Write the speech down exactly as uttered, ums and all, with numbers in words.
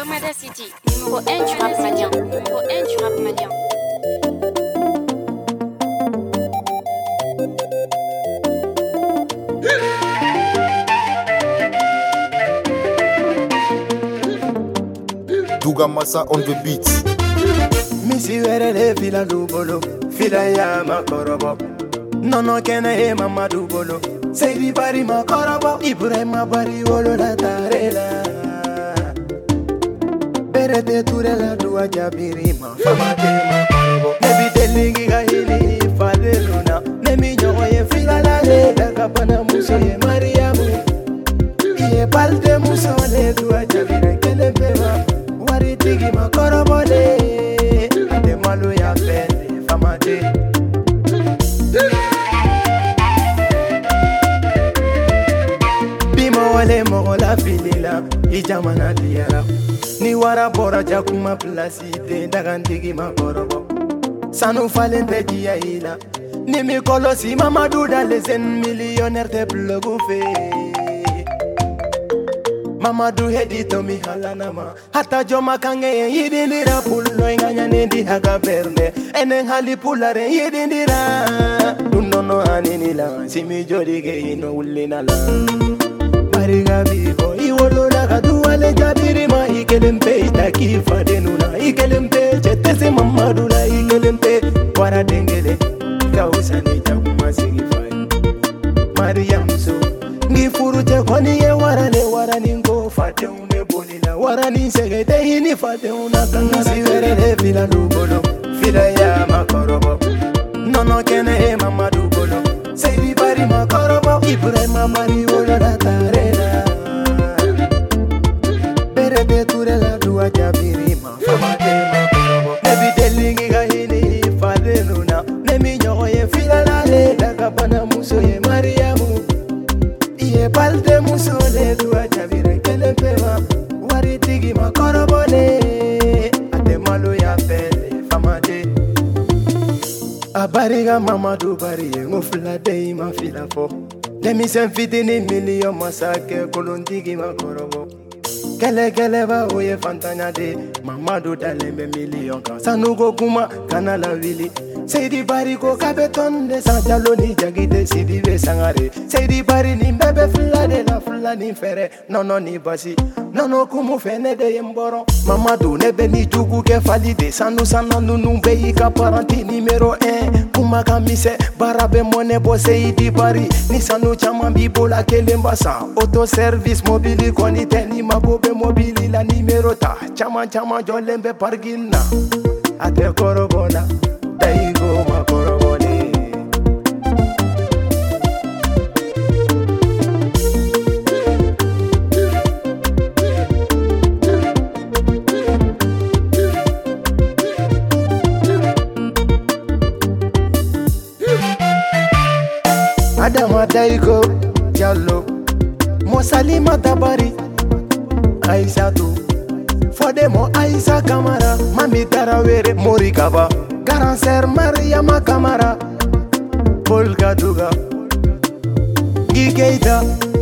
Komada City, numéro un du rap malien. Numéro un du rap malien. Douga Massa on the beat. Misi werele fila dubolo, fila ya makorobo. Nono kena e mama dubolo, Seydi Bari makorobo. Ibrahima Bari wolo la tarela. Berete turela duwa jabiri ma fama te makorobo. Nebi delingi ga hili fade luna. Nemi nyogo ye fila la le daga bana muso ye Mariamu. Iye balde muso le duwa jabiri kele bema. Wari tigi makorobo le. Ade malu ya pende fama te. Wale mogo la filila, ijamana diara. Ni wara bora jakuma plasite, dagantigi makorobo. Sanu falente jia ila. Ni mi kolosi Mamadou dans les en millionnaire te blogu fe. Mamadou hedi to mi halanama. Hata joma kange yidindira pullo inganya nendi haga berne. Enen hali pulare yidindira. Dundono aninila, simi jodi ge ino ulina la. Mariga vivo, iwolo la gadua le jabiri ma ikelempe itaki fadenuna ikelempe chetese Mamadou la ikelempe wara dengele kausa ni jakuma sigifai Mariam so ngifuru te kwani ye wara le wara ningo fate ume bonila wara ni segete hini fate una kanga siwere le fila lubolo fila ya makorobo nono kene e Mamadou bolo Seydi Bari makorobo Ibrahima Bari wolo la tarela Berete turela duwa jabiri ma fama te makorobo Nebi delingi ga hili fade luna Nemi nyogo ye fila la le daga bana muso ye Mariamu Iye balde muso le duwa jabiri kele pema Wari tigi makorobo le Ade malu ya pele fama te Abariga Mamadou Bari ngufla de ima fila fo Demi sen fitini million masake kolondigi makorobo Kele kele ba oye fantanya de Mamadou dalembe million kan Sanugo kuma kana la wili Seydi Bari ko kabeton de sanjalo ni jagite sidi be sangare Seydi Bari ni bebe fla de la fla ni fere Nono ni basi Nono kumu fene de yemboro Mamadou nebe ni jugu ke falide Sanu sana nunu beyi ka paranti numero un Kuma kamise barabe mone bo Seydi Bari Ni sanu chama bibola kelembasa Auto service mobili koni teni mabobe mobili la numero ta Chama chama jolembe pargina Ate korobona Daigo makorobone Adama Daigo Jallo Mosalima Tabari Aissatou Fodemo Aissa Kamara Mami Tarawere Morikaba Garanser Mariama Kamara Paul Gaduga Gikeita